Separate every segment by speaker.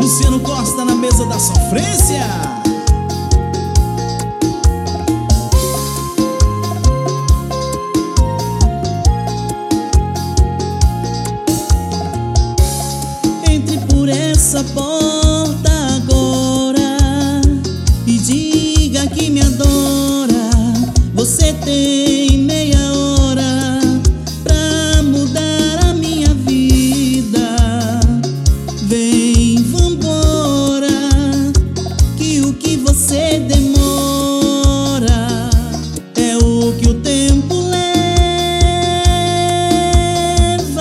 Speaker 1: Luciano Costa na mesa da sofrência.
Speaker 2: Entre por essa porta agora e diga que me adora. Você tem meia hora pra mudar a minha vida. Vem, vambora, que o que você demora é o que o tempo leva.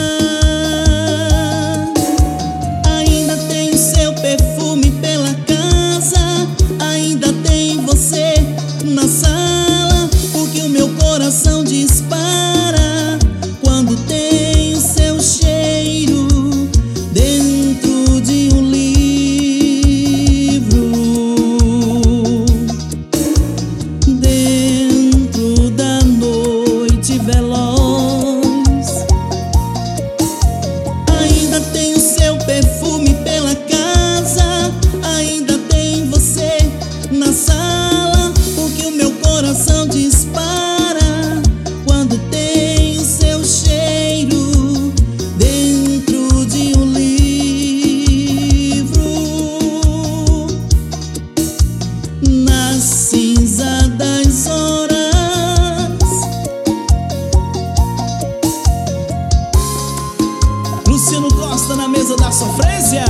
Speaker 2: Ainda tem o seu perfume pela casa, ainda tem você na sala, porque o meu coração dispara quando tem o seu cheiro dentro de um livro, dentro da noite veloz. Ainda tem o seu perfume pela casa, ainda tem você na sala, porque o meu coração dispara quando tem o seu cheiro dentro de um livro. Na cinza das horas,
Speaker 1: Luciano Costa na mesa da sofrência.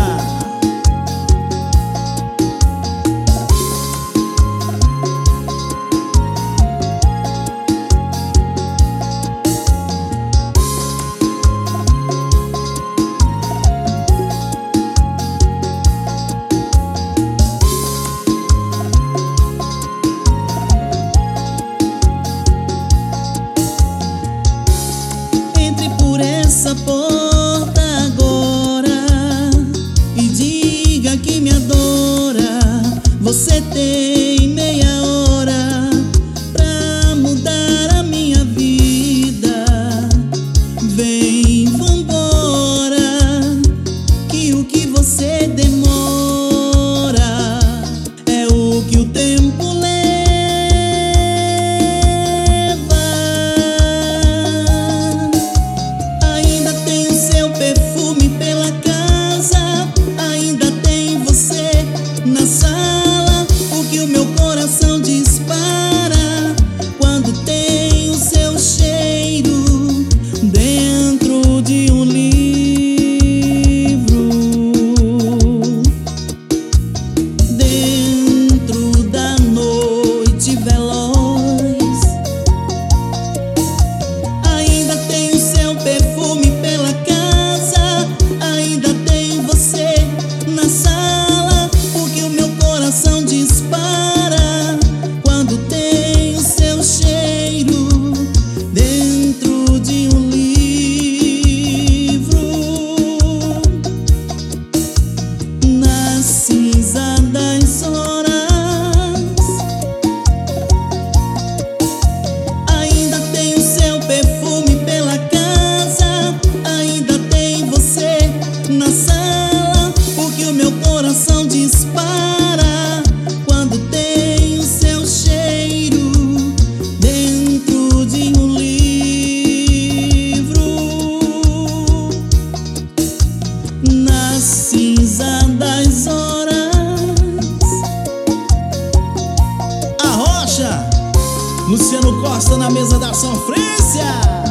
Speaker 2: entre por essa porta agora e diga que me adora. Você tem meia hora pra mudar a minha vida. Vem, vambora, que o que você demora é o que o tempo leva. Ainda tem o seu perfume pela casa, ainda tem você na sala, porque o meu coração dispara quando tem o seu cheiro dentro de um livro, dentro da noite veloz. Ainda tem o seu perfume pela casa, ainda tem você na sala, porque o meu coração dispara quando tem o seu cheiro dentro de um livro. Na cinza das horas, ainda tem o seu perfume pela casa, ainda tem você na sala, porque o meu coração dispara quando tem o seu cheiro dentro de um livro. Na cinza das horas,
Speaker 1: Arrocha, Luciano Costa na mesa da sofrência.